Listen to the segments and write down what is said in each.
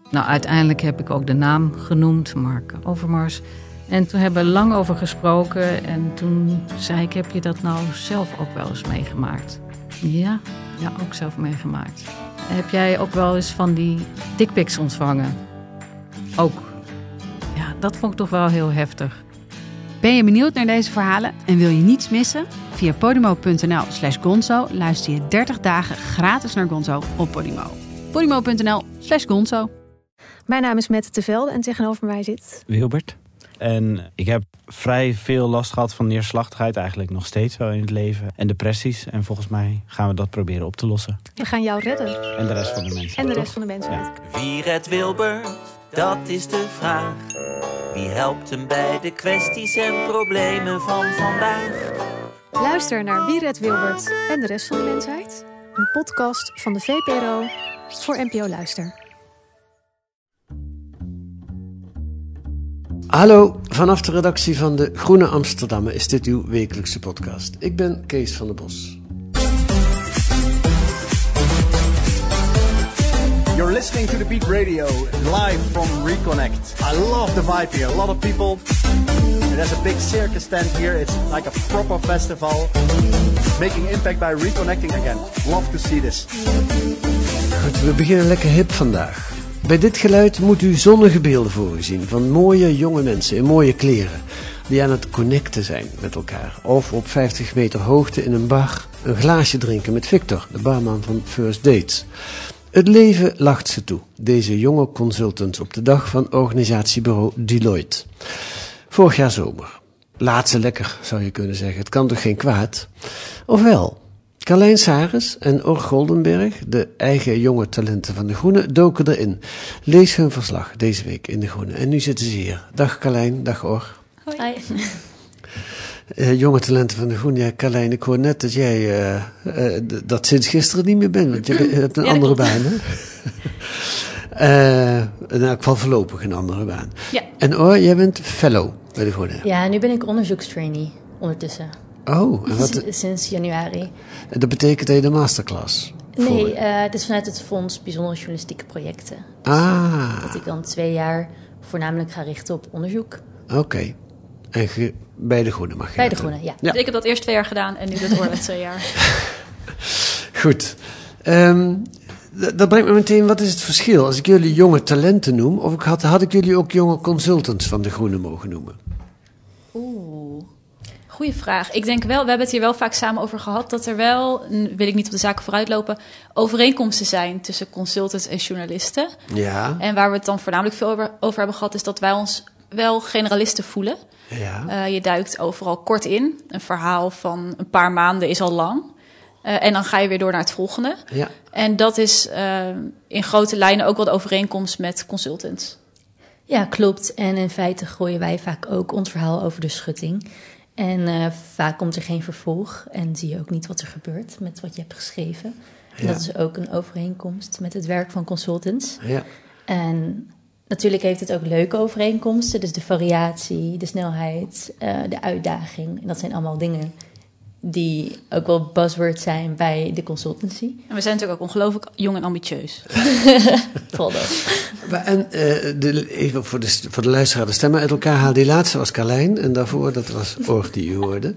Nou, uiteindelijk heb ik ook de naam genoemd, Mark Overmars. En toen hebben we lang over gesproken. En toen zei ik, heb je dat nou zelf ook wel eens meegemaakt? Ja, ook zelf meegemaakt. Heb jij ook wel eens van die dickpics ontvangen? Ook. Ja, dat vond ik toch wel heel heftig. Ben je benieuwd naar deze verhalen en wil je niets missen? Via podimo.nl/gonzo luister je 30 dagen gratis naar Gonzo op Podimo. podimo.nl/gonzo. Mijn naam is Mette Tevelde en tegenover mij zit Wilbert. En ik heb vrij veel last gehad van neerslachtigheid, eigenlijk nog steeds wel in het leven. En depressies. En volgens mij gaan we dat proberen op te lossen. We gaan jou redden. En de rest van de mensen. En de rest van de mensen. Ja. Wie redt Wilbert? Dat is de vraag. Wie helpt hem bij de kwesties en problemen van vandaag? Luister naar Wie redt Wilbert en de rest van de mensheid? Een podcast van de VPRO voor NPO Luister. Hallo, vanaf de redactie van de Groene Amsterdammer is dit uw wekelijkse podcast. Ik ben Kees van der Bos. You're listening to The Beat Radio, live from Reconnect. I love the vibe here. A lot of people. There's a big circus tent here. It's like a proper festival. Making impact by reconnecting again. Love to see this. Goed, we beginnen lekker hip vandaag. Bij dit geluid moet u zonnige beelden voor u zien van mooie jonge mensen in mooie kleren. Die aan het connecten zijn met elkaar. Of op 50 meter hoogte in een bar een glaasje drinken met Victor, de barman van First Dates. Het leven lacht ze toe, deze jonge consultants op de dag van organisatiebureau Deloitte. Vorig jaar zomer. Laat ze lekker, zou je kunnen zeggen. Het kan toch geen kwaad? Ofwel, Carlijn Saris en Or Goldenberg, de eigen jonge talenten van De Groene, doken erin. Lees hun verslag deze week in De Groene. En nu zitten ze hier. Dag Carlijn, dag Or. Hoi. Jonge talenten van De Groene. Ja, Carlijn, ik hoor net dat jij dat sinds gisteren niet meer bent. Want je hebt een andere baan, hè? In elk geval voorlopig een andere baan. Ja. En Or, jij bent fellow bij De Groene. Ja, nu ben ik onderzoekstrainee ondertussen. Oh, en wat? Sinds januari. Dat betekent dat je de masterclass? Nee, het is vanuit het Fonds Bijzondere Journalistieke Projecten. Dus dat ik dan 2 jaar voornamelijk ga richten op onderzoek. Oké. En bij De Groene mag je Bij De Groene, ja. Dus ik heb dat eerst 2 jaar gedaan en nu dat Orlet 2 jaar. Goed. Dat brengt me meteen, wat is het verschil? Als ik jullie jonge talenten noem, of had ik jullie ook jonge consultants van De Groene mogen noemen? Goeie vraag. Ik denk wel, we hebben het hier wel vaak samen over gehad, dat er wel, wil ik niet op de zaken vooruitlopen, overeenkomsten zijn tussen consultants en journalisten. Ja. En waar we het dan voornamelijk veel over hebben gehad, is dat wij ons wel generalisten voelen. Ja. Je duikt overal kort in. Een verhaal van een paar maanden is al lang. En dan ga je weer door naar het volgende. Ja. En dat is in grote lijnen ook wel de overeenkomst met consultants. Ja, klopt. En in feite gooien wij vaak ook ons verhaal over de schutting. En vaak komt er geen vervolg en zie je ook niet wat er gebeurt met wat je hebt geschreven. En Ja. dat is ook een overeenkomst met het werk van consultants. Ja. En natuurlijk heeft het ook leuke overeenkomsten. Dus de variatie, de snelheid, de uitdaging. En dat zijn allemaal dingen die ook wel buzzwords zijn bij de consultancy. En we zijn natuurlijk ook ongelooflijk jong en ambitieus. Vooral dat. En even voor de luisteraar de stemmen uit elkaar halen. Die laatste was Carlijn en daarvoor, dat was Or die u hoorde.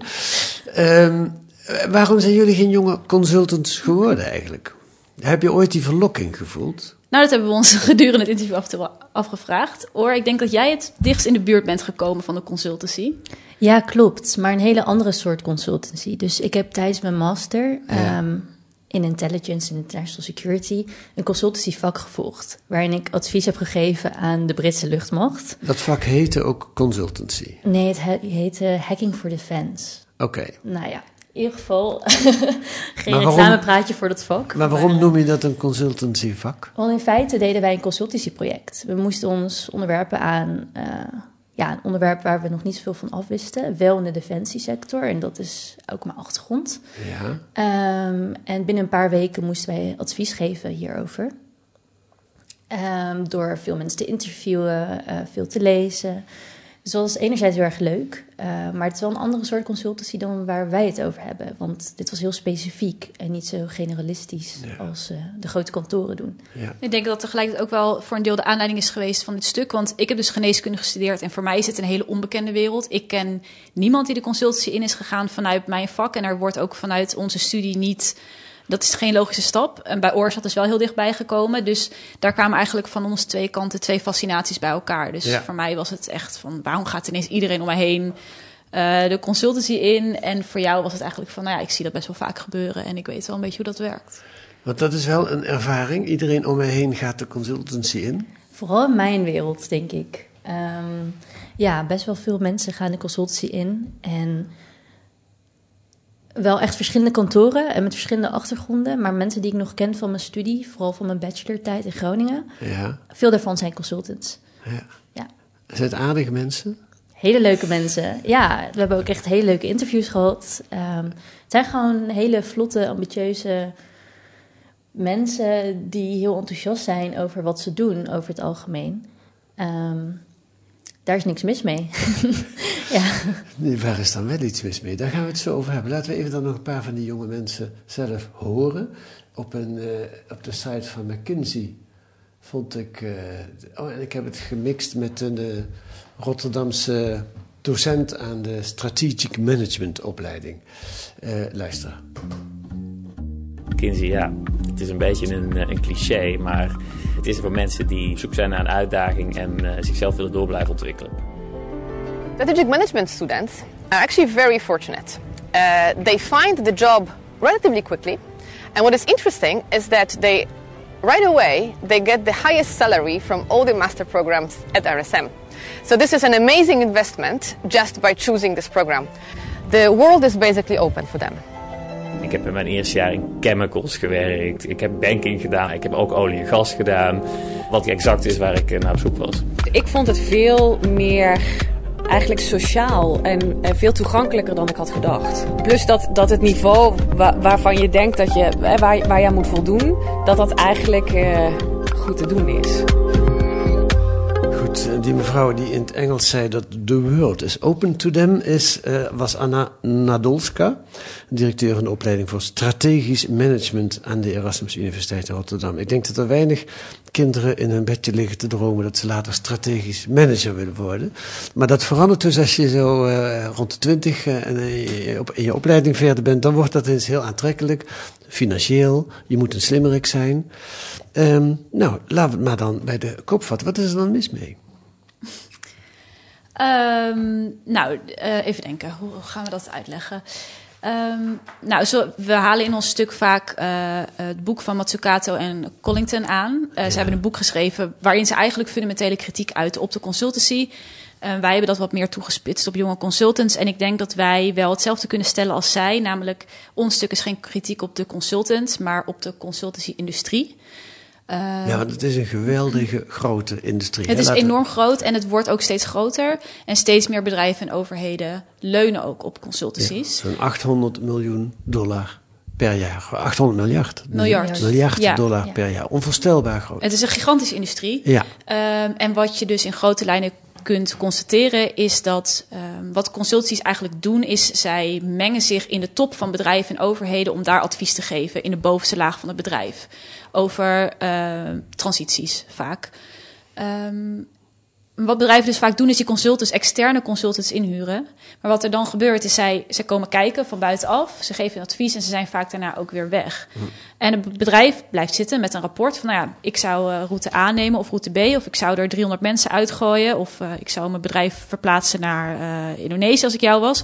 Waarom zijn jullie geen jonge consultants geworden eigenlijk? Heb je ooit die verlokking gevoeld? Nou, dat hebben we ons gedurende het interview afgevraagd. Or, ik denk dat jij het dichtst in de buurt bent gekomen van de consultancy. Ja, klopt. Maar een hele andere soort consultancy. Dus ik heb tijdens mijn master in Intelligence en International Security een consultancyvak gevolgd. Waarin ik advies heb gegeven aan de Britse luchtmacht. Dat vak heette ook consultancy? Nee, het heette Hacking for Defense. Oké. Nou ja, in ieder geval geen reclamepraatje voor dat vak. Maar waarom noem je dat een consultancyvak? Want in feite deden wij een consultancyproject. We moesten ons onderwerpen aan een onderwerp waar we nog niet zoveel van afwisten. Wel in de defensiesector en dat is ook mijn achtergrond. Ja. En binnen een paar weken moesten wij advies geven hierover. Door veel mensen te interviewen, veel te lezen. Dus dat is enerzijds heel erg leuk. Maar het is wel een andere soort consultancy dan waar wij het over hebben. Want dit was heel specifiek en niet zo generalistisch als de grote kantoren doen. Ja. Ik denk dat tegelijkertijd ook wel voor een deel de aanleiding is geweest van dit stuk. Want ik heb dus geneeskunde gestudeerd en voor mij is het een hele onbekende wereld. Ik ken niemand die de consultancy in is gegaan vanuit mijn vak. En er wordt ook vanuit onze studie niet... Dat is geen logische stap. En bij Oorzat is wel heel dichtbij gekomen. Dus daar kwamen eigenlijk van ons 2 kanten 2 fascinaties bij elkaar. Dus voor mij was het echt van... waarom gaat ineens iedereen om mij heen de consultancy in? En voor jou was het eigenlijk van... ik zie dat best wel vaak gebeuren. En ik weet wel een beetje hoe dat werkt. Want dat is wel een ervaring. Iedereen om mij heen gaat de consultancy in. Vooral in mijn wereld, denk ik. Best wel veel mensen gaan de consultancy in. En... wel echt verschillende kantoren en met verschillende achtergronden. Maar mensen die ik nog ken van mijn studie, vooral van mijn bachelortijd in Groningen. Ja. Veel daarvan zijn consultants. Ja. Zijn het aardige mensen? Hele leuke mensen. Ja, we hebben ook echt hele leuke interviews gehad. Het zijn gewoon hele vlotte, ambitieuze mensen die heel enthousiast zijn over wat ze doen over het algemeen. Daar is niks mis mee. Ja. Nee, waar is dan wel iets mis mee? Daar gaan we het zo over hebben. Laten we even dan nog een paar van die jonge mensen zelf horen. Op de site van McKinsey vond ik... en ik heb het gemixt met een Rotterdamse docent aan de Strategic Management opleiding. Luister. McKinsey, het is een beetje een cliché, maar het is er voor mensen die op zoek zijn naar een uitdaging en zichzelf willen door blijven ontwikkelen. Strategic management students are actually very fortunate. They find the job relatively quickly, and what is interesting is that right away they get the highest salary from all the master programs at RSM. So this is an amazing investment just by choosing this program. The world is basically open for them. Ik heb in mijn eerste jaar in chemicals gewerkt. Ik heb banking gedaan. Ik heb ook olie en gas gedaan. Wat exact is waar ik naar op zoek was. Ik vond het veel meer eigenlijk sociaal en veel toegankelijker dan ik had gedacht. Plus dat het niveau waarvan je denkt dat je, waar je aan moet voldoen, dat eigenlijk goed te doen is. Goed, die mevrouw die in het Engels zei dat the world is open to them was Anna Nadolska, directeur van de opleiding voor strategisch management aan de Erasmus Universiteit in Rotterdam. Ik denk dat er weinig kinderen in hun bedje liggen te dromen dat ze later strategisch manager willen worden. Maar dat verandert dus als je zo rond de 20 en in je opleiding verder bent, dan wordt dat eens heel aantrekkelijk. Financieel, je moet een slimmerik zijn. Laten we het maar dan bij de kop vatten. Wat is er dan mis mee? Even denken. Hoe gaan we dat uitleggen? We halen in ons stuk vaak het boek van Mazzucato en Collington aan. Ze hebben een boek geschreven waarin ze eigenlijk fundamentele kritiek uiten op de consultancy. Wij hebben dat wat meer toegespitst op jonge consultants. En ik denk dat wij wel hetzelfde kunnen stellen als zij. Namelijk, ons stuk is geen kritiek op de consultants, maar op de consultancy-industrie. Want het is een geweldige grote industrie. Het is enorm groot en het wordt ook steeds groter. En steeds meer bedrijven en overheden leunen ook op consultancies. Ja, zo'n $800 miljoen per jaar. 800 miljard. Miljard dollar per jaar. Onvoorstelbaar groot. Het is een gigantische industrie. Ja. En wat je dus in grote lijnen kunt constateren is dat wat consultancies eigenlijk doen is zij mengen zich in de top van bedrijven en overheden om daar advies te geven in de bovenste laag van het bedrijf over transities vaak. Wat bedrijven dus vaak doen is die consultants, externe consultants inhuren. Maar wat er dan gebeurt is zij komen kijken van buitenaf. Ze geven een advies en ze zijn vaak daarna ook weer weg. En het bedrijf blijft zitten met een rapport van ik zou route A nemen of route B. Of ik zou er 300 mensen uitgooien. Of ik zou mijn bedrijf verplaatsen naar Indonesië als ik jou was.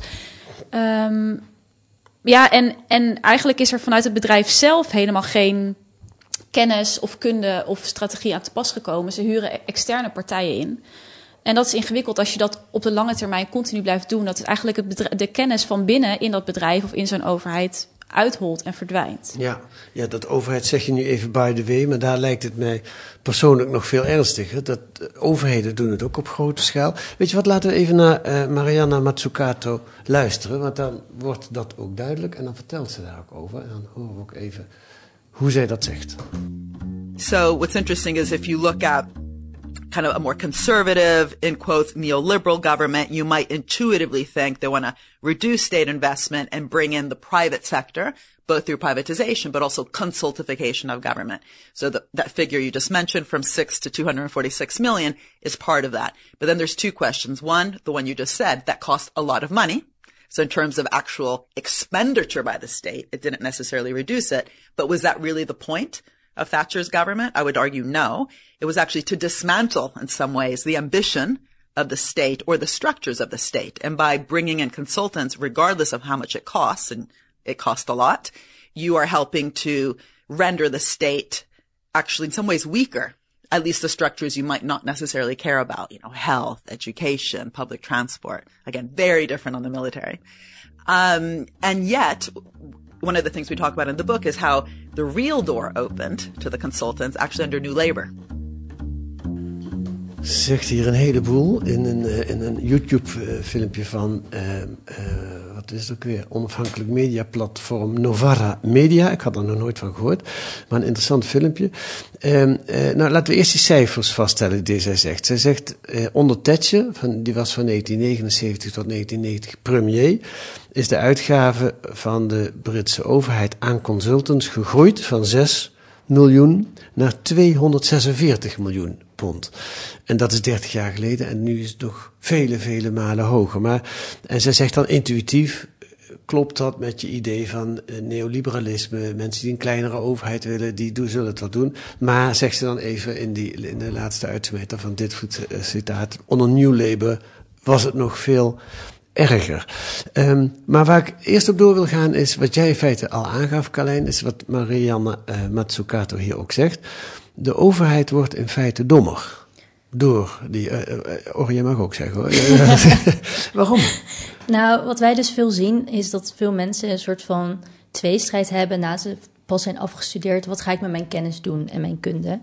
En eigenlijk is er vanuit het bedrijf zelf helemaal geen kennis of kunde of strategie aan te pas gekomen. Ze huren externe partijen in. En dat is ingewikkeld als je dat op de lange termijn continu blijft doen. Dat het eigenlijk de kennis van binnen in dat bedrijf of in zo'n overheid uitholt en verdwijnt. Ja, dat overheid zeg je nu even by the way, maar daar lijkt het mij persoonlijk nog veel ernstiger. Dat overheden doen het ook op grote schaal. Weet je wat, laten we even naar Mariana Mazzucato luisteren, want dan wordt dat ook duidelijk en dan vertelt ze daar ook over. En dan horen we ook even hoe zij dat zegt. So what's interesting is if you look at kind of a more conservative, in quotes, neoliberal government, you might intuitively think they want to reduce state investment and bring in the private sector, both through privatization, but also consultification of government. So that figure you just mentioned from 6 to 246 million is part of that. But then there's two questions. One, the one you just said, that cost a lot of money. So in terms of actual expenditure by the state, it didn't necessarily reduce it. But was that really the point of Thatcher's government? I would argue no. It was actually to dismantle, in some ways, the ambition of the state or the structures of the state. And by bringing in consultants, regardless of how much it costs, and it cost a lot, you are helping to render the state actually in some ways weaker, at least the structures you might not necessarily care about, health, education, public transport. Again, very different on the military. And yet, one of the things we talk about in the book is how the real door opened to the consultants actually under New Labour. Ze zegt hier een heleboel in een YouTube-filmpje van, wat is het ook weer, onafhankelijk mediaplatform Novara Media. Ik had er nog nooit van gehoord, maar een interessant filmpje. Laten we eerst die cijfers vaststellen die zij zegt. Zij zegt, onder Thatcher, die was van 1979 tot 1990 premier, is de uitgave van de Britse overheid aan consultants gegroeid van 6 miljoen naar 246 miljoen pond. En dat is 30 jaar geleden en nu is het nog vele, vele malen hoger. En zij zegt dan intuïtief, klopt dat met je idee van neoliberalisme, mensen die een kleinere overheid willen, die zullen het wel doen. Maar, zegt ze dan even in de laatste uitsmijter van dit citaat, onder New Labour was het nog veel erger. Maar waar ik eerst op door wil gaan is wat jij in feite al aangaf, Carlijn, is wat Marianne Mazzucato hier ook zegt. De overheid wordt in feite dommer. Door die... jij mag ook zeggen hoor. Waarom? Nou, wat wij dus veel zien is dat veel mensen een soort van tweestrijd hebben na ze pas zijn afgestudeerd. Wat ga ik met mijn kennis doen en mijn kunde?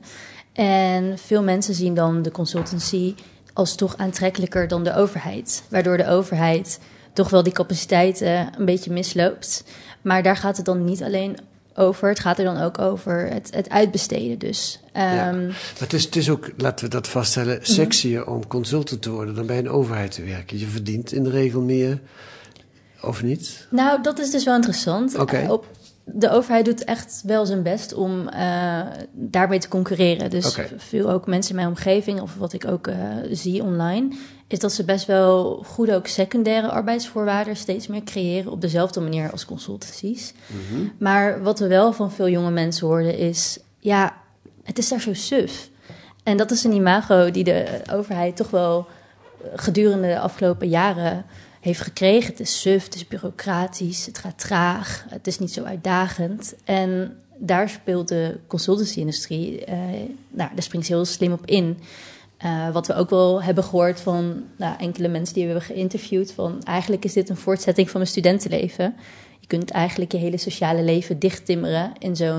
En veel mensen zien dan de consultancy als toch aantrekkelijker dan de overheid. Waardoor de overheid toch wel die capaciteiten een beetje misloopt. Maar daar gaat het dan niet alleen over. Het gaat er dan ook over het uitbesteden dus. Maar het is ook, laten we dat vaststellen, sexier om consultant te worden dan bij een overheid te werken. Je verdient in de regel meer, of niet? Nou, dat is dus wel interessant. Okay. De overheid doet echt wel zijn best om daarmee te concurreren. Dus veel ook mensen in mijn omgeving, of wat ik ook zie online, is dat ze best wel goede ook secundaire arbeidsvoorwaarden steeds meer creëren op dezelfde manier als consultancies. Mm-hmm. Maar wat we wel van veel jonge mensen hoorden is, ja, het is daar zo suf. En dat is een imago die de overheid toch wel gedurende de afgelopen jaren heeft gekregen. Het is suf, het is bureaucratisch, het gaat traag, het is niet zo uitdagend. En daar speelt de consultancy-industrie, daar springt ze heel slim op in. Wat we ook wel hebben gehoord van enkele mensen die we hebben geïnterviewd, van eigenlijk is dit een voortzetting van mijn studentenleven. Je kunt eigenlijk je hele sociale leven dichttimmeren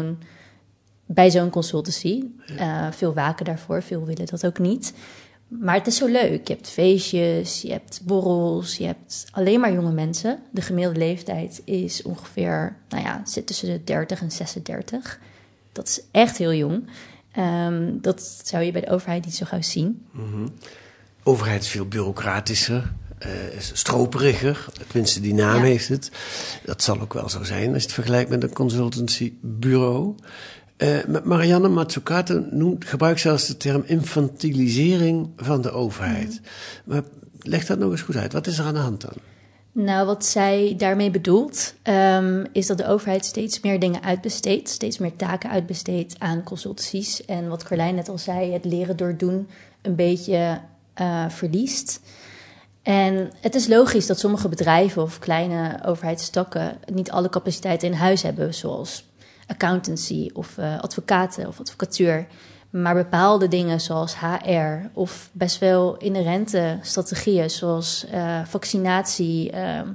bij zo'n consultancy. Veel waken daarvoor, veel willen dat ook niet. Maar het is zo leuk. Je hebt feestjes, je hebt borrels, je hebt alleen maar jonge mensen. De gemiddelde leeftijd is ongeveer, zit tussen de 30 en 36. Dat is echt heel jong. Dat zou je bij de overheid niet zo gauw zien. Mm-hmm. De overheid is veel bureaucratischer, is stroperiger. Tenminste, die naam heeft het. Dat zal ook wel zo zijn als je het vergelijkt met een consultancybureau. Marianne Mazzucato gebruikt zelfs de term infantilisering van de overheid. Maar leg dat nog eens goed uit. Wat is er aan de hand dan? Nou, wat zij daarmee bedoelt, is dat de overheid steeds meer dingen uitbesteedt, steeds meer taken uitbesteedt aan consultancies. En wat Carlijn net al zei, het leren door doen een beetje verliest. En het is logisch dat sommige bedrijven of kleine overheidstakken niet alle capaciteiten in huis hebben, zoals accountancy of advocaten of advocatuur. Maar bepaalde dingen zoals HR of best wel inherente strategieën zoals vaccinatie,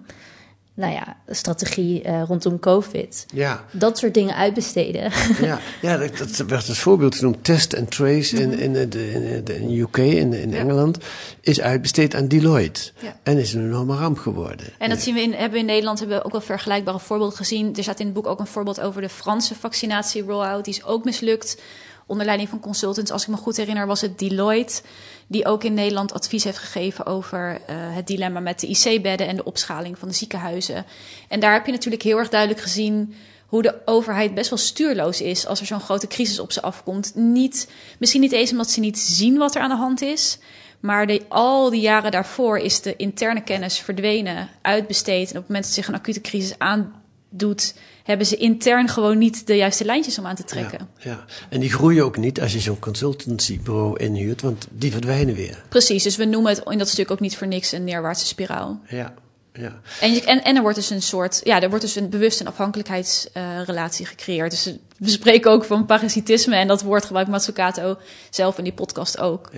strategie rondom COVID. Ja. Dat soort dingen uitbesteden. Ja, dat werd als voorbeeld genoemd. Test and trace in de UK, in Engeland, is uitbesteed aan Deloitte. Ja. En is een enorme ramp geworden. En dat hebben we in Nederland ook wel vergelijkbare voorbeelden gezien. Er staat in het boek ook een voorbeeld over de Franse vaccinatie rollout. Die is ook mislukt onder leiding van consultants. Als ik me goed herinner was het Deloitte, die ook in Nederland advies heeft gegeven over het dilemma met de IC-bedden en de opschaling van de ziekenhuizen. En daar heb je natuurlijk heel erg duidelijk gezien hoe de overheid best wel stuurloos is als er zo'n grote crisis op ze afkomt. Misschien niet eens omdat ze niet zien wat er aan de hand is, maar al die jaren daarvoor is de interne kennis verdwenen, uitbesteed. En op het moment dat zich een acute crisis aandoet, hebben ze intern gewoon niet de juiste lijntjes om aan te trekken. Ja. En die groeien ook niet als je zo'n consultancybureau inhuurt, want die verdwijnen weer. Precies, dus we noemen het in dat stuk ook niet voor niks een neerwaartse spiraal. Ja. En er wordt dus een bewuste afhankelijkheidsrelatie gecreëerd. Dus we spreken ook van parasitisme en dat woord gebruikt Mazzucato zelf in die podcast ook.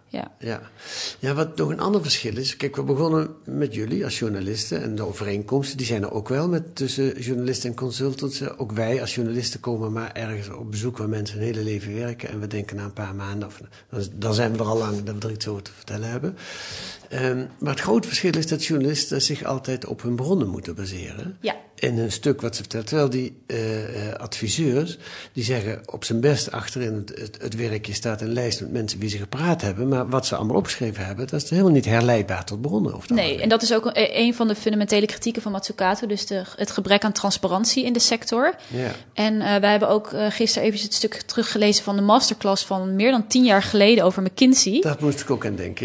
Ja, wat nog een ander verschil is. Kijk, we begonnen met jullie als journalisten en de overeenkomsten, die zijn er ook wel tussen journalisten en consultants. Ook wij als journalisten komen maar ergens op bezoek waar mensen hun hele leven werken en we denken na een paar maanden, dan zijn we er al lang dat we er iets over te vertellen hebben. Maar het grote verschil is dat journalisten zich altijd op hun bronnen moeten baseren. Ja. In een stuk wat ze vertellen. Terwijl die adviseurs, die zeggen op zijn best achterin het werkje staat een lijst met mensen wie ze gepraat hebben. Maar wat ze allemaal opgeschreven hebben, dat is helemaal niet herleidbaar tot bronnen. Nee, en dat is ook een van de fundamentele kritieken van Mazzucato. Dus het gebrek aan transparantie in de sector. Ja. En wij hebben ook gisteren even het stuk teruggelezen van de masterclass van meer dan 10 jaar geleden over McKinsey. Dat moest ik ook aan denken.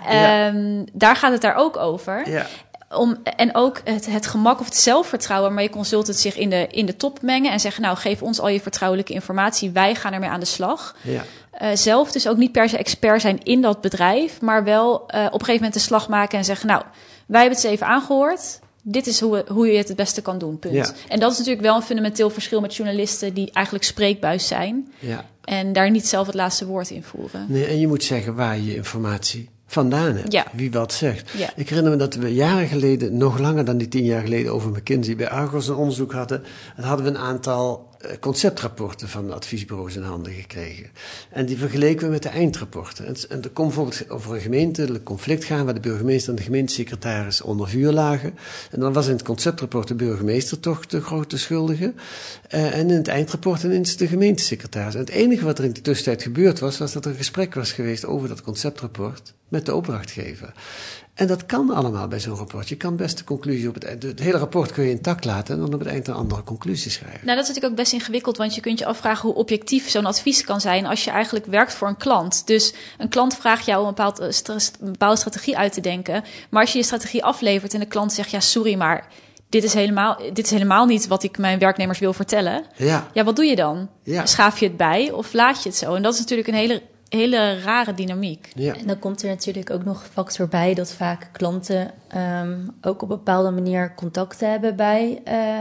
Daar gaat het daar ook over. Ja. En ook het gemak of het zelfvertrouwen waarmee consultants zich in de top mengen en zeggen, nou, geef ons al je vertrouwelijke informatie, wij gaan ermee aan de slag. Ja. Zelf dus ook niet per se expert zijn in dat bedrijf, maar wel op een gegeven moment de slag maken en zeggen, nou, wij hebben het eens even aangehoord. Dit is hoe je het beste kan doen, punt. Ja. En dat is natuurlijk wel een fundamenteel verschil met journalisten die eigenlijk spreekbuis zijn. Ja. En daar niet zelf het laatste woord in voeren. Nee, en je moet zeggen waar je informatie vandaan hebt. Ja. Wie wat zegt. Ja. Ik herinner me dat we jaren geleden, nog langer dan die 10 jaar geleden, over McKinsey bij Argos een onderzoek hadden. En hadden we een aantal conceptrapporten van adviesbureaus in handen gekregen. En die vergeleken we met de eindrapporten. En er kon bijvoorbeeld over een gemeentelijk conflict gaan waar de burgemeester en de gemeentesecretaris onder vuur lagen. En dan was in het conceptrapport de burgemeester toch de grote schuldige. En in het eindrapport ineens de gemeentesecretaris. En het enige wat er in de tussentijd gebeurd was dat er een gesprek was geweest over dat conceptrapport met de opdrachtgever. En dat kan allemaal bij zo'n rapport. Je kan best de conclusie op het eind. Het hele rapport kun je intact laten en dan op het eind een andere conclusie schrijven. Nou, dat is natuurlijk ook best ingewikkeld, want je kunt je afvragen hoe objectief zo'n advies kan zijn als je eigenlijk werkt voor een klant. Dus een klant vraagt jou om een bepaalde strategie uit te denken. Maar als je je strategie aflevert en de klant zegt, ja, sorry, maar dit is helemaal niet wat ik mijn werknemers wil vertellen. Ja, wat doe je dan? Ja. Schaaf je het bij of laat je het zo? En dat is natuurlijk een hele rare dynamiek. Ja. En dan komt er natuurlijk ook nog een factor bij dat vaak klanten ook op een bepaalde manier contacten hebben bij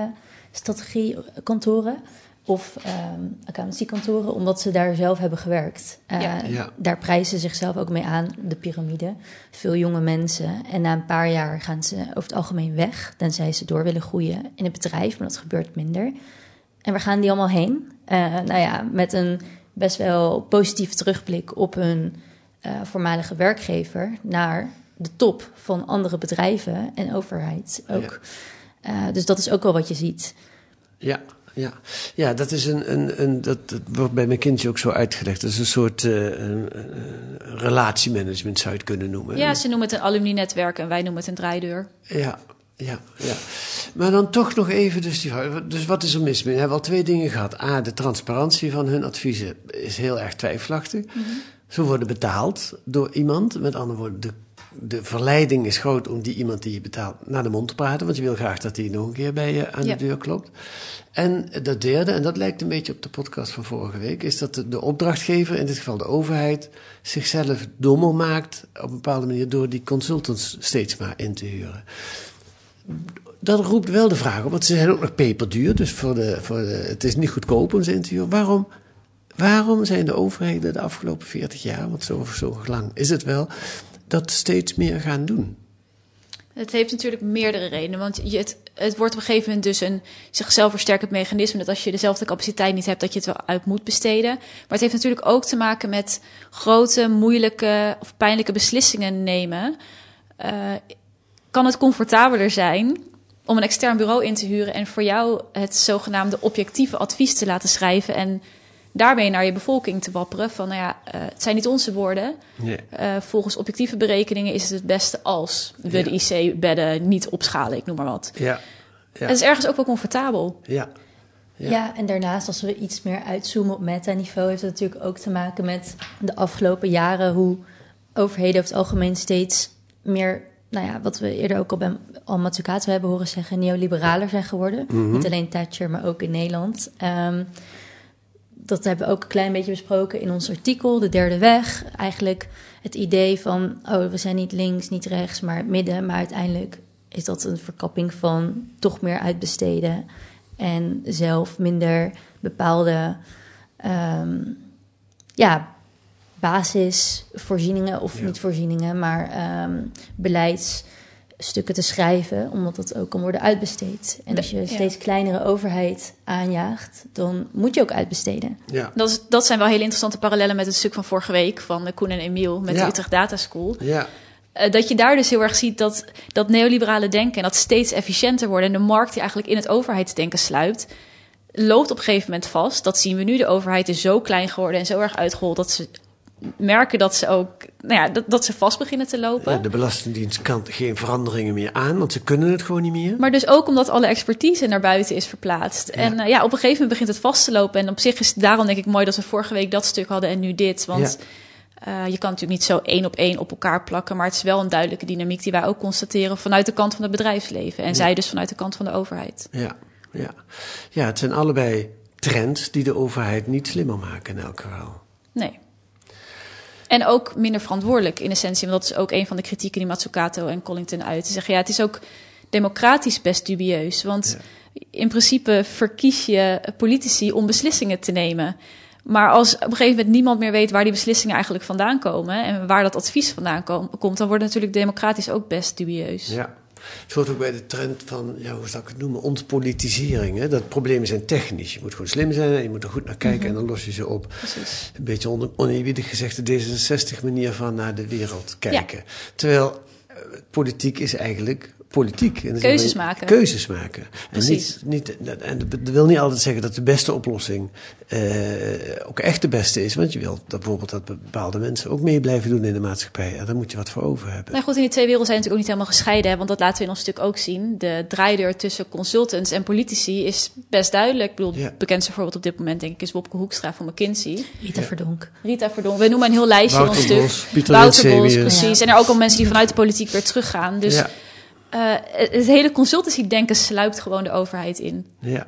strategiekantoren of accountancykantoren, omdat ze daar zelf hebben gewerkt. Daar prijzen ze zichzelf ook mee aan, de piramide. Veel jonge mensen. En na een paar jaar gaan ze over het algemeen weg, tenzij ze door willen groeien in het bedrijf, maar dat gebeurt minder. En waar gaan die allemaal heen? Met een best wel positieve terugblik op hun voormalige werkgever naar de top van andere bedrijven en overheid ook. Ja. Dus dat is ook wel wat je ziet. Ja, dat is dat wordt bij McKinsey ook zo uitgelegd. Dat is een soort relatiemanagement zou je het kunnen noemen. Ja, ze noemen het een alumni-netwerk en wij noemen het een draaideur. Ja. Maar dan toch nog even, dus wat is er mis mee? We hebben al 2 dingen gehad. A, de transparantie van hun adviezen is heel erg twijfelachtig. Mm-hmm. Ze worden betaald door iemand. Met andere woorden, de verleiding is groot om die iemand die je betaalt naar de mond te praten. Want je wil graag dat hij nog een keer bij je aan de deur klopt. En dat derde, en dat lijkt een beetje op de podcast van vorige week, is dat de opdrachtgever, in dit geval de overheid, zichzelf dommer maakt op een bepaalde manier door die consultants steeds maar in te huren. Dat roept wel de vraag op, want ze zijn ook nog peperduur, dus het is niet goedkoop om ze in te huren. Waarom zijn de overheden de afgelopen 40 jaar, want zo lang is het wel, dat steeds meer gaan doen? Het heeft natuurlijk meerdere redenen, want het wordt op een gegeven moment dus een zichzelf versterkend mechanisme, dat als je dezelfde capaciteit niet hebt, dat je het wel uit moet besteden. Maar het heeft natuurlijk ook te maken met grote, moeilijke of pijnlijke beslissingen nemen. Kan het comfortabeler zijn om een extern bureau in te huren en voor jou het zogenaamde objectieve advies te laten schrijven en daarmee naar je bevolking te wapperen van, het zijn niet onze woorden. Yeah. Volgens objectieve berekeningen is het beste als we de IC-bedden niet opschalen, ik noem maar wat. Ja. Het is ergens ook wel comfortabel. Ja, en daarnaast als we iets meer uitzoomen op meta-niveau, heeft het natuurlijk ook te maken met de afgelopen jaren hoe overheden over het algemeen steeds meer, wat we eerder ook al bij Mazzucato hebben horen zeggen, neoliberaler zijn geworden. Mm-hmm. Niet alleen Thatcher, maar ook in Nederland. Dat hebben we ook een klein beetje besproken in ons artikel, De Derde Weg. Eigenlijk het idee van, we zijn niet links, niet rechts, maar het midden. Maar uiteindelijk is dat een verkapping van toch meer uitbesteden en zelf minder bepaalde basisvoorzieningen, of niet voorzieningen, maar beleidsstukken te schrijven, omdat dat ook kan worden uitbesteed. En als je steeds kleinere overheid aanjaagt, dan moet je ook uitbesteden. Ja. Dat zijn wel hele interessante parallellen met het stuk van vorige week van Koen en Emiel met de Utrecht Data School. Ja. Dat je daar dus heel erg ziet dat neoliberale denken en dat steeds efficiënter worden en de markt die eigenlijk in het overheidsdenken sluipt, loopt op een gegeven moment vast. Dat zien we nu. De overheid is zo klein geworden en zo erg uitgehold dat ze merken dat ze ook, dat ze vast beginnen te lopen. Ja, de Belastingdienst kan geen veranderingen meer aan, want ze kunnen het gewoon niet meer. Maar dus ook omdat alle expertise naar buiten is verplaatst. Ja. En op een gegeven moment begint het vast te lopen. En op zich is het daarom denk ik mooi dat we vorige week dat stuk hadden en nu dit. Want je kan natuurlijk niet zo 1 op 1 op elkaar plakken, maar het is wel een duidelijke dynamiek die wij ook constateren vanuit de kant van het bedrijfsleven. En zij dus vanuit de kant van de overheid. Ja, het zijn allebei trends die de overheid niet slimmer maken in elk geval. Nee. En ook minder verantwoordelijk in essentie. Want dat is ook een van de kritieken die Mazzucato en Collington uiten. Ze zeggen, het is ook democratisch best dubieus. Want in principe verkies je politici om beslissingen te nemen. Maar als op een gegeven moment niemand meer weet waar die beslissingen eigenlijk vandaan komen en waar dat advies vandaan komt, dan wordt het natuurlijk democratisch ook best dubieus. Ja. Het hoort ook bij de trend van, hoe zou ik het noemen, ontpolitisering. Hè? Dat problemen zijn technisch. Je moet gewoon slim zijn en je moet er goed naar kijken en dan los je ze op. Precies. Een beetje oneerbiedig gezegd, de D66-manier van naar de wereld kijken. Ja. Terwijl politiek is eigenlijk politiek. En keuzes maken. Keuzes maken. En dat wil niet altijd zeggen dat de beste oplossing ook echt de beste is. Want je wil dat bijvoorbeeld dat bepaalde mensen ook mee blijven doen in de maatschappij. En daar moet je wat voor over hebben. Nou goed, in die twee werelden zijn natuurlijk ook niet helemaal gescheiden. Hè, want dat laten we in ons stuk ook zien. De draaideur tussen consultants en politici is best duidelijk. Ik bedoel, het bekendste voorbeeld op dit moment denk ik is Wopke Hoekstra van McKinsey. Rita Verdonk. We noemen een heel lijstje in ons stuk. Wouter Bos, precies. En er ook al mensen die vanuit de politiek weer teruggaan. Dus het hele consultancy-denken sluipt gewoon de overheid in. Ja.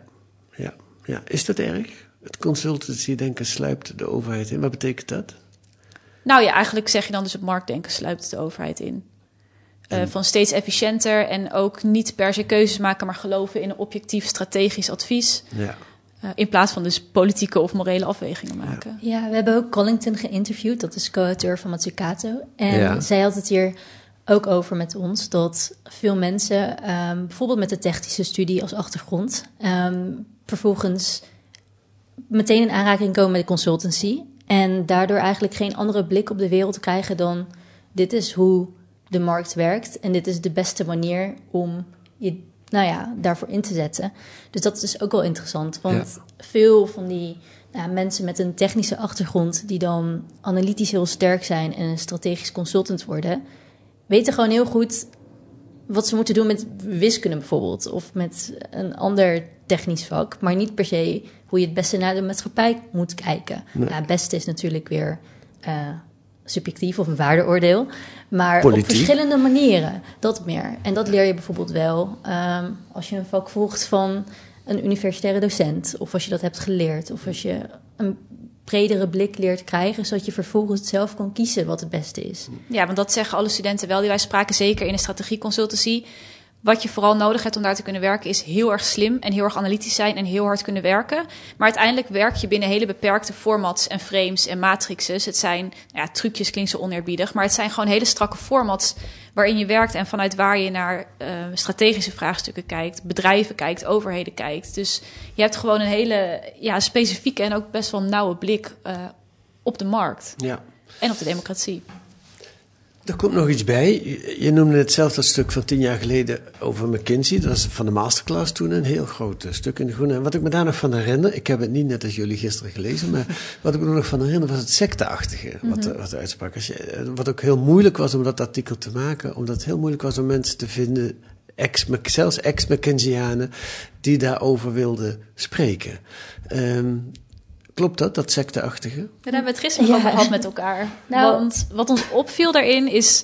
Is dat erg? Het consultancy-denken sluipt de overheid in. Wat betekent dat? Nou ja, eigenlijk zeg je dan dus het marktdenken sluipt de overheid in. Van steeds efficiënter en ook niet per se keuzes maken, maar geloven in een objectief strategisch advies. Ja. In plaats van dus politieke of morele afwegingen maken. Ja, we hebben ook Collington geïnterviewd. Dat is co-auteur van Mazzucato. En zij had het hier ook over met ons dat veel mensen, bijvoorbeeld met de technische studie als achtergrond, vervolgens meteen in aanraking komen met de consultancy en daardoor eigenlijk geen andere blik op de wereld krijgen dan dit is hoe de markt werkt en dit is de beste manier om je daarvoor in te zetten. Dus dat is ook wel interessant, want veel van die mensen met een technische achtergrond die dan analytisch heel sterk zijn en een strategisch consultant worden, weten gewoon heel goed wat ze moeten doen met wiskunde bijvoorbeeld, of met een ander technisch vak, maar niet per se hoe je het beste naar de maatschappij moet kijken. Nee. Het beste is natuurlijk weer subjectief of een waardeoordeel, maar op verschillende manieren, dat meer. En dat leer je bijvoorbeeld wel als je een vak volgt van een universitaire docent, of als je dat hebt geleerd, of als je een bredere blik leert krijgen, zodat je vervolgens zelf kan kiezen wat het beste is. Ja, want dat zeggen alle studenten wel die wij spraken, zeker in de strategieconsultancy. Wat je vooral nodig hebt om daar te kunnen werken is heel erg slim en heel erg analytisch zijn en heel hard kunnen werken. Maar uiteindelijk werk je binnen hele beperkte formats en frames en matrixes. Het zijn, trucjes klinkt zo oneerbiedig, maar het zijn gewoon hele strakke formats waarin je werkt en vanuit waar je naar strategische vraagstukken kijkt, bedrijven kijkt, overheden kijkt. Dus je hebt gewoon een hele specifieke en ook best wel nauwe blik op de markt en op de democratie. Er komt nog iets bij. Je noemde het zelf dat stuk van 10 jaar geleden over McKinsey. Dat was van de masterclass toen een heel groot stuk in de Groene. En wat ik me daar nog van herinner, ik heb het niet net als jullie gisteren gelezen, maar wat ik me nog van herinner was het secteachtige wat er uitsprak. Wat ook heel moeilijk was om dat artikel te maken, omdat het heel moeilijk was om mensen te vinden, zelfs ex-McKinsey'anen, die daarover wilden spreken. Klopt dat secteachtige? Daar hebben we het gisteren over gehad met elkaar. Want wat ons opviel daarin is,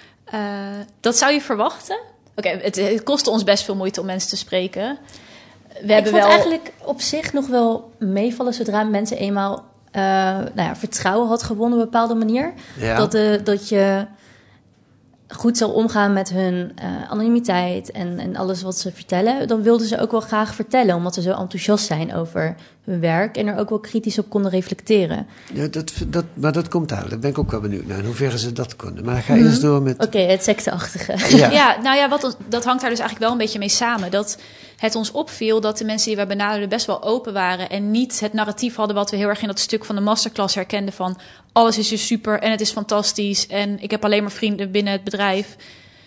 dat zou je verwachten. Oké, het kostte ons best veel moeite om mensen te spreken. Ik vond eigenlijk op zich nog wel meevallen zodra mensen eenmaal vertrouwen had gewonnen op een bepaalde manier. Ja. Dat je goed zal omgaan met hun anonimiteit en alles wat ze vertellen, dan wilden ze ook wel graag vertellen, omdat ze zo enthousiast zijn over hun werk en er ook wel kritisch op konden reflecteren. Ja, maar dat komt aan. Daar ben ik ook wel benieuwd naar, in hoeverre ze dat konden. Maar ga eerst door met... Oké, het secteachtige. Ja, dat hangt daar dus eigenlijk wel een beetje mee samen. Dat het ons opviel dat de mensen die we benaderden best wel open waren en niet het narratief hadden wat we heel erg in dat stuk van de masterclass herkenden van alles is dus super en het is fantastisch en ik heb alleen maar vrienden binnen het bedrijf.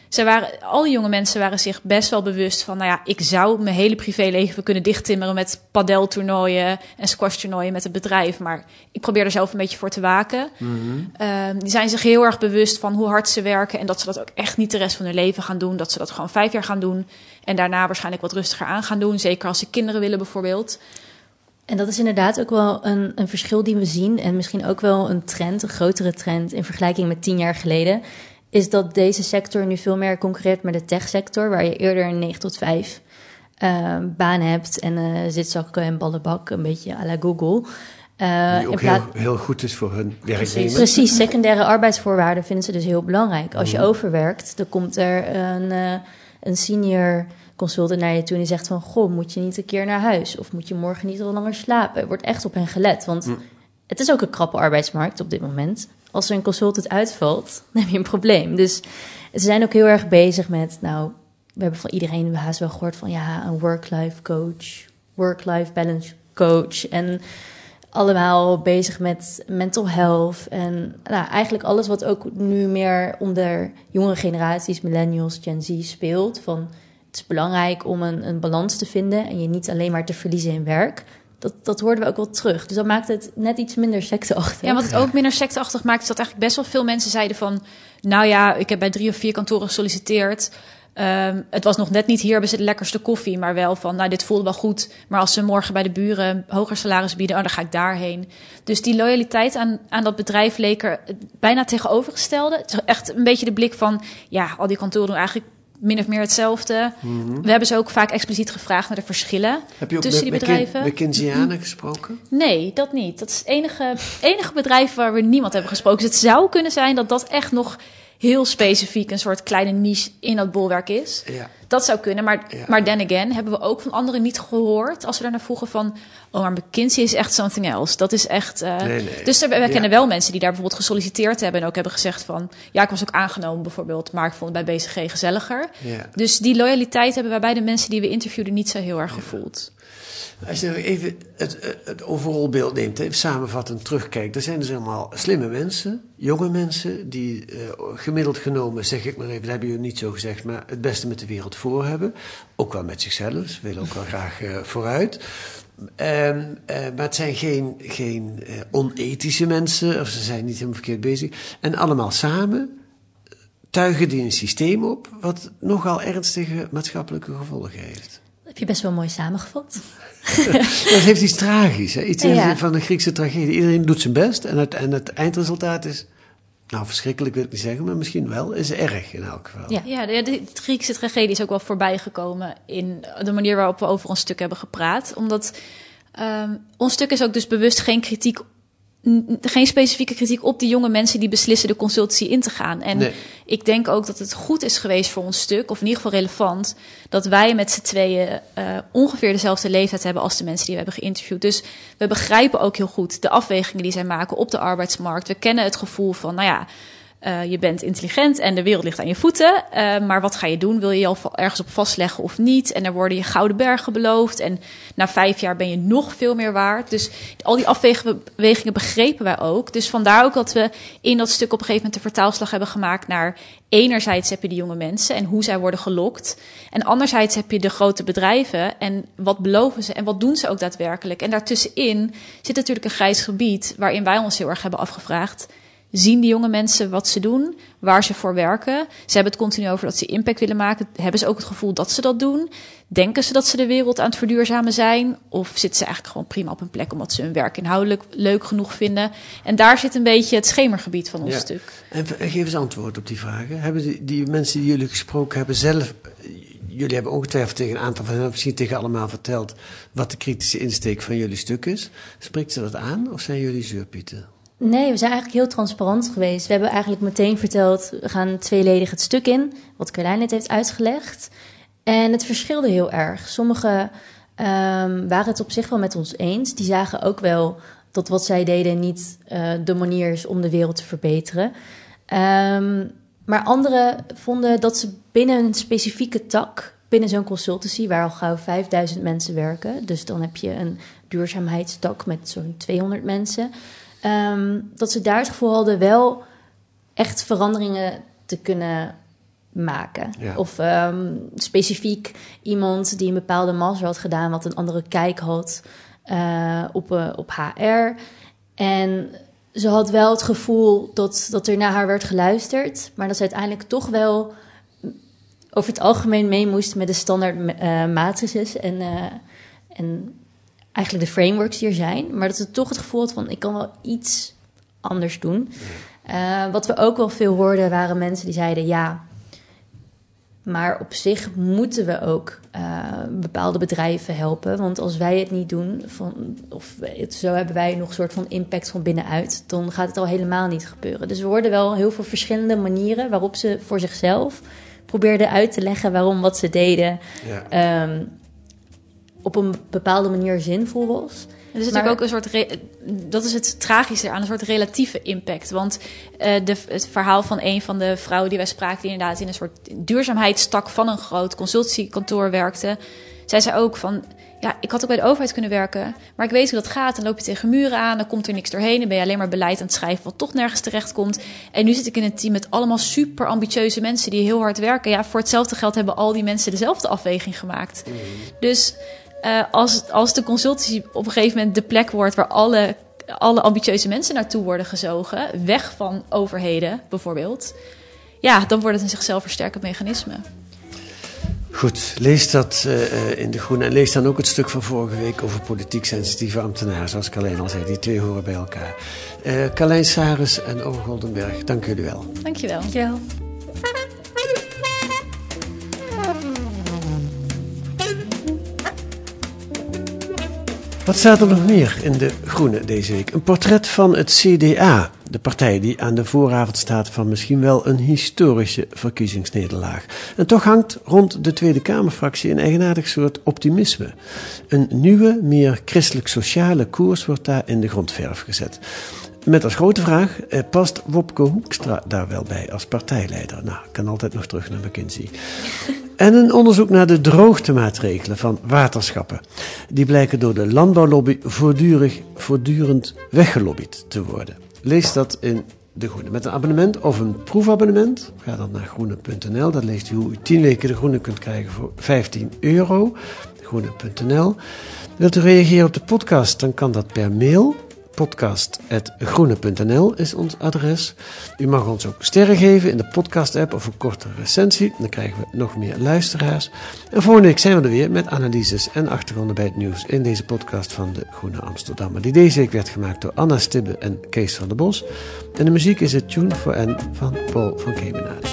Al die jonge mensen waren zich best wel bewust van, ik zou mijn hele privéleven kunnen dichttimmeren met padeltoernooien en squashtoernooien met het bedrijf, maar ik probeer er zelf een beetje voor te waken. Mm-hmm. Die zijn zich heel erg bewust van hoe hard ze werken en dat ze dat ook echt niet de rest van hun leven gaan doen, dat ze dat gewoon 5 jaar gaan doen en daarna waarschijnlijk wat rustiger aan gaan doen, zeker als ze kinderen willen bijvoorbeeld. En dat is inderdaad ook wel een verschil die we zien en misschien ook wel een grotere trend in vergelijking met 10 jaar geleden, is dat deze sector nu veel meer concurreert met de techsector, waar je eerder een 9 tot 5 baan hebt en zitzakken en ballenbak, een beetje à la Google. Die ook heel goed is voor hun werknemers. Precies, secundaire arbeidsvoorwaarden vinden ze dus heel belangrijk. Als je overwerkt, dan komt er een senior consultant naar je toe en die zegt van, goh, moet je niet een keer naar huis? Of moet je morgen niet al langer slapen? Er wordt echt op hen gelet, want het is ook een krappe arbeidsmarkt op dit moment. Als er een consultant uitvalt, dan heb je een probleem. Dus ze zijn ook heel erg bezig met, we hebben van iedereen haast wel gehoord van, een work-life coach, work-life balance coach. En allemaal bezig met mental health. En eigenlijk alles wat ook nu meer onder jongere generaties, millennials, Gen Z speelt. Van, het is belangrijk om een balans te vinden en je niet alleen maar te verliezen in werk. Dat hoorden we ook wel terug. Dus dat maakt het net iets minder secteachtig. Ja, wat het ook minder secteachtig maakt, is dat eigenlijk best wel veel mensen zeiden van, ik heb bij 3 of 4 kantoren gesolliciteerd. Het was nog net niet hier, hebben ze de lekkerste koffie, maar wel van, dit voelde wel goed. Maar als ze morgen bij de buren hoger salaris bieden, dan ga ik daarheen. Dus die loyaliteit aan dat bedrijf leek er bijna tegenovergestelde. Het is echt een beetje de blik van, al die kantoren doen eigenlijk min of meer hetzelfde. Mm-hmm. We hebben ze ook vaak expliciet gevraagd naar de verschillen tussen die bedrijven. Heb je ook met McKinsey'anen gesproken? Nee, dat niet. Dat is het enige bedrijf waar we niemand hebben gesproken. Dus het zou kunnen zijn dat echt nog heel specifiek een soort kleine niche in dat bolwerk is. Ja. Dat zou kunnen, maar then again hebben we ook van anderen niet gehoord als we daarnaar vroegen van, maar McKinsey is echt something else. Dat is echt... Nee. Dus we kennen wel mensen die daar bijvoorbeeld gesolliciteerd hebben en ook hebben gezegd van, ik was ook aangenomen bijvoorbeeld, maar ik vond het bij BCG gezelliger. Ja. Dus die loyaliteit hebben wij bij de mensen die we interviewden niet zo heel erg gevoeld. Als je even het overal beeld neemt, even samenvattend terugkijkt, er zijn dus allemaal slimme mensen, jonge mensen, die gemiddeld genomen, zeg ik maar even, dat hebben jullie niet zo gezegd, maar het beste met de wereld voor hebben. Ook wel met zichzelf, ze willen ook wel graag vooruit. Maar het zijn geen onethische mensen, of ze zijn niet helemaal verkeerd bezig. En allemaal samen tuigen die een systeem op wat nogal ernstige maatschappelijke gevolgen heeft. Heb je best wel mooi samengevat. Dat heeft iets tragisch. Hè? Iets van de Griekse tragedie. Iedereen doet zijn best en het eindresultaat is, verschrikkelijk wil ik niet zeggen, maar misschien wel, is erg in elk geval. Ja, de Griekse tragedie is ook wel voorbijgekomen in de manier waarop we over ons stuk hebben gepraat. Omdat ons stuk is ook dus bewust geen specifieke kritiek op die jonge mensen die beslissen de consultancy in te gaan. En ik denk ook dat het goed is geweest voor ons stuk, of in ieder geval relevant, dat wij met z'n tweeën ongeveer dezelfde leeftijd hebben als de mensen die we hebben geïnterviewd. Dus we begrijpen ook heel goed de afwegingen die zij maken op de arbeidsmarkt. We kennen het gevoel van, je bent intelligent en de wereld ligt aan je voeten. Maar wat ga je doen? Wil je je al ergens op vastleggen of niet? En er worden je gouden bergen beloofd. En na 5 jaar ben je nog veel meer waard. Dus al die afwegingen begrepen wij ook. Dus vandaar ook dat we in dat stuk op een gegeven moment de vertaalslag hebben gemaakt naar... enerzijds heb je de jonge mensen en hoe zij worden gelokt. En anderzijds heb je de grote bedrijven en wat beloven ze en wat doen ze ook daadwerkelijk. En daartussenin zit natuurlijk een grijs gebied waarin wij ons heel erg hebben afgevraagd... zien die jonge mensen wat ze doen, waar ze voor werken? Ze hebben het continu over dat ze impact willen maken. Hebben ze ook het gevoel dat ze dat doen? Denken ze dat ze de wereld aan het verduurzamen zijn? Of zitten ze eigenlijk gewoon prima op hun plek... omdat ze hun werk inhoudelijk leuk genoeg vinden? En daar zit een beetje het schemergebied van ons stuk. En geef eens antwoord op die vragen. Hebben die mensen die jullie gesproken hebben zelf... Jullie hebben ongetwijfeld tegen een aantal van hen... misschien tegen allemaal verteld... wat de kritische insteek van jullie stuk is. Spreekt ze dat aan of zijn jullie zeurpieten? Nee, we zijn eigenlijk heel transparant geweest. We hebben eigenlijk meteen verteld... we gaan tweeledig het stuk in... wat Carlijn net heeft uitgelegd... En het verschilde heel erg. Sommigen waren het op zich wel met ons eens. Die zagen ook wel dat wat zij deden niet de manier is om de wereld te verbeteren. Maar anderen vonden dat ze binnen een specifieke tak, binnen zo'n consultancy, waar al gauw 5000 mensen werken, dus dan heb je een duurzaamheidstak met zo'n 200 mensen, dat ze daar het gevoel hadden wel echt veranderingen te kunnen maken. Ja. Of specifiek iemand die een bepaalde master had gedaan, wat een andere kijk had op HR. En ze had wel het gevoel dat er naar haar werd geluisterd, maar dat ze uiteindelijk toch wel over het algemeen mee moest met de standaard matrices en eigenlijk de frameworks die er zijn. Maar dat ze toch het gevoel had van, ik kan wel iets anders doen. Wat we ook wel veel hoorden waren mensen die zeiden, ja, maar op zich moeten we ook bepaalde bedrijven helpen. Want als wij het niet doen, zo hebben wij nog een soort van impact van binnenuit, dan gaat het al helemaal niet gebeuren. Dus we hoorden wel heel veel verschillende manieren waarop ze voor zichzelf probeerden uit te leggen waarom wat ze deden op een bepaalde manier zinvol was. Er is natuurlijk ook een soort, dat is het tragische aan, een soort relatieve impact. Want het verhaal van een van de vrouwen die wij spraken, die inderdaad in een soort duurzaamheidstak van een groot consultancykantoor werkte, zij zei ook van, ja, ik had ook bij de overheid kunnen werken, maar ik weet hoe dat gaat. Dan loop je tegen muren aan, dan komt er niks doorheen, dan ben je alleen maar beleid aan het schrijven wat toch nergens terecht komt. En nu zit ik in een team met allemaal super ambitieuze mensen die heel hard werken. Ja, voor hetzelfde geld hebben al die mensen dezelfde afweging gemaakt. Dus als de consultancy op een gegeven moment de plek wordt waar alle ambitieuze mensen naartoe worden gezogen, weg van overheden bijvoorbeeld, ja, dan wordt het een zichzelf versterkend mechanisme. Goed, lees dat in De Groene en lees dan ook het stuk van vorige week over politiek sensitieve ambtenaren, zoals Carlijn al zei, die twee horen bij elkaar. Carlijn Saris en Ove Goldenberg, dank jullie wel. Dankjewel. Dankjewel. Wat staat er nog meer in De Groene deze week? Een portret van het CDA, de partij die aan de vooravond staat van misschien wel een historische verkiezingsnederlaag. En toch hangt rond de Tweede Kamerfractie een eigenaardig soort optimisme. Een nieuwe, meer christelijk-sociale koers wordt daar in de grondverf gezet. Met als grote vraag, past Wopke Hoekstra daar wel bij als partijleider? Nou, ik kan altijd nog terug naar McKinsey. En een onderzoek naar de droogtemaatregelen van waterschappen. Die blijken door de landbouwlobby voortdurend weggelobbyd te worden. Lees dat in De Groene. Met een abonnement of een proefabonnement, ga dan naar groene.nl. Daar leest u hoe u 10 weken De Groene kunt krijgen voor €15. Groene.nl. Wilt u reageren op de podcast, dan kan dat per mail. podcast@groene.nl is ons adres. U mag ons ook sterren geven in de podcast-app of een korte recensie. Dan krijgen we nog meer luisteraars. En volgende week zijn we er weer met analyses en achtergronden bij het nieuws in deze podcast van de Groene Amsterdammer, die deze week werd gemaakt door Anna Stibbe en Kees van der Bos. En de muziek is het Tune for N van Paul van Kemenade.